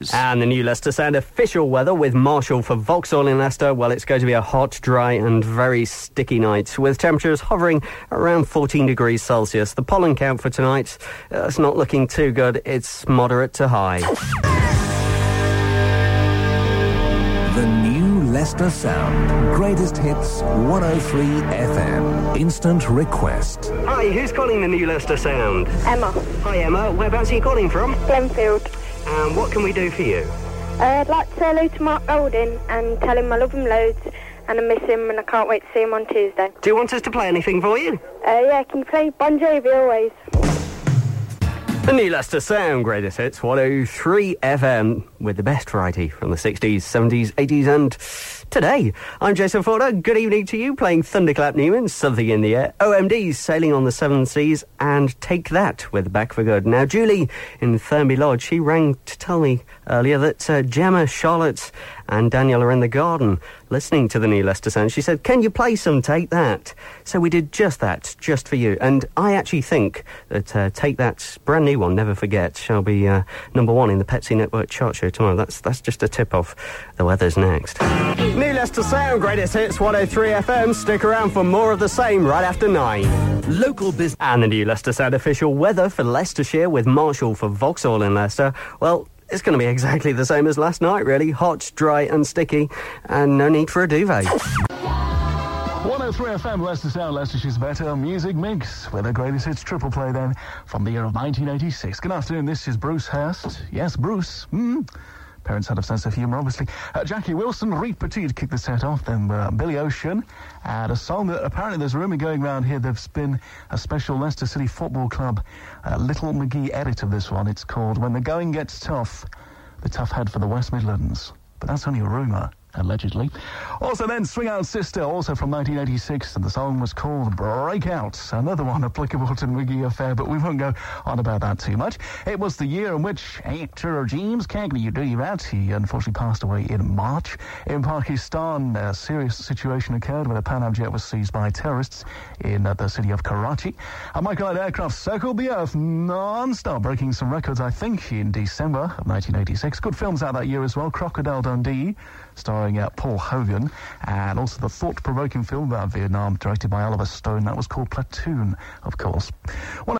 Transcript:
news. And the new Leicester Sound official weather with Marshall for Vauxhall in Leicester. Well, it's going to be a hot, dry and very sticky night with temperatures hovering around 14 degrees Celsius. The pollen count for tonight, it's not looking too good. It's moderate to high. The new Leicester Sound. Greatest hits 103 FM. Instant request. Hi, who's calling the new Leicester Sound? Emma. Hi, Emma. Whereabouts are you calling from? Glenfield. And what can we do for you? I'd like to say hello to Mark Golding and tell him I love him loads and I miss him and I can't wait to see him on Tuesday. Do you want us to play anything for you? Yeah, can you play Bon Jovi always? The new Leicester Sound, greatest hits 103 FM, with the best variety from the 60s, 70s, 80s and today. I'm Jason Forder. Good evening to you, playing Thunderclap Newman, Something in the Air, OMD's Sailing on the Seven Seas, and Take That with Back for Good. Now, Julie in Thurmby Lodge, she rang to tell me earlier that Gemma, Charlotte and Daniel are in the garden listening to the new Leicester Sound. She said, can you play some Take That? So we did just that, just for you. And I actually think that Take That brand new one, Never Forget, shall be number one in the Pepsi Network chart show tomorrow. That's just a tip-off. The weather's next. New Leicester Sound, greatest hits 103 FM. Stick around for more of the same right after 9. Local business. And the new Leicester Sound official weather for Leicestershire with Marshall for Vauxhall in Leicester. Well, it's going to be exactly the same as last night, really. Hot, dry and sticky, and no need for a duvet. 103 FM, Leicester Sound, Leicestershire's better music mix with the greatest hits triple play then from the year of 1986. Good afternoon, this is Bruce Hurst. Yes, Bruce. Parents had a sense of humour, obviously. Jackie Wilson, Reed Petit kicked the set off, then Billy Ocean, and a song that apparently there's a rumour going around here. There's been a special Leicester City Football Club Little McGee edit of this one. It's called When the Going Gets Tough, the tough head for the West Midlands. But that's only a rumour, allegedly. Also then, Swing Out Sister, also from 1986, and the song was called Breakout. Another one applicable to the McGee affair, but we won't go on about that too much. It was the year in which actor James Cagney, you do that, he unfortunately passed away in March. In Pakistan, a serious situation occurred when a Pan Am jet was seized by terrorists in the city of Karachi. A Microlight aircraft circled the earth non-stop, breaking some records, I think, in December of 1986. Good films out that year as well. Crocodile Dundee, starring Paul Hogan, and also the thought-provoking film about Vietnam, directed by Oliver Stone. That was called Platoon, of course.